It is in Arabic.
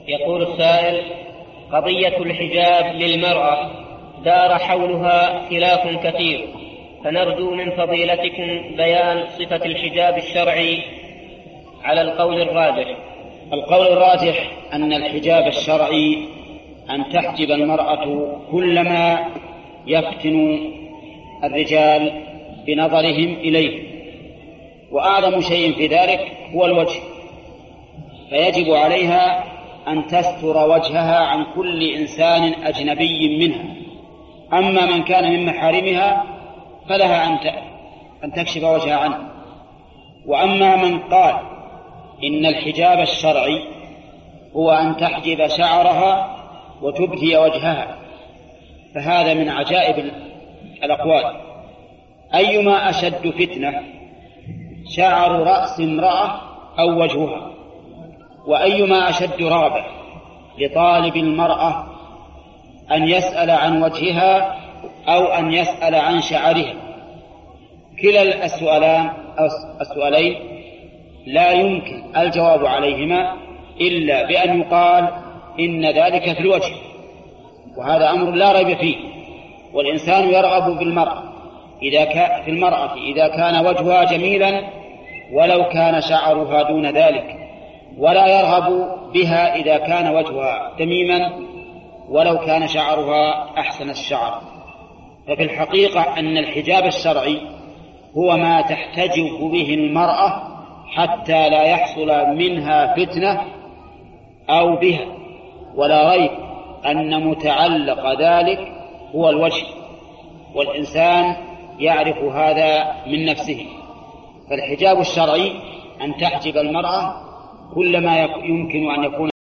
يقول السائل: قضية الحجاب للمرأة دار حولها خلاف كثير، فنرجو من فضيلتكم بيان صفة الحجاب الشرعي على القول الراجح. القول الراجح أن الحجاب الشرعي أن تحجب المرأة كلما يفتن الرجال بنظرهم إليه، وأعظم شيء في ذلك هو الوجه، فيجب عليها أن تستر وجهها عن كل إنسان أجنبي منها. أما من كان من محارمها فلها أن تكشف وجهها عنه. وأما من قال إن الحجاب الشرعي هو أن تحجب شعرها وتبدي وجهها، فهذا من عجائب الأقوال. أيما أشد فتنة، شعر رأس امرأة أو وجهها؟ وأيما أشد رغبة لطالب المرأة أن يسأل عن وجهها أو أن يسأل عن شعرها؟ كلا السؤالين لا يمكن الجواب عليهما إلا بأن يقال إن ذلك في الوجه، وهذا أمر لا ريب فيه. والإنسان يرغب بالمرأة في المرأة إذا كان وجهها جميلا ولو كان شعرها دون ذلك، ولا يرغب بها إذا كان وجهها دميما ولو كان شعرها أحسن الشعر. ففي الحقيقة أن الحجاب الشرعي هو ما تحتجب به المرأة حتى لا يحصل منها فتنة أو بها، ولا ريب أن متعلق ذلك هو الوجه، والإنسان يعرف هذا من نفسه. فالحجاب الشرعي أن تحجب المرأة كلما يمكن أن يكون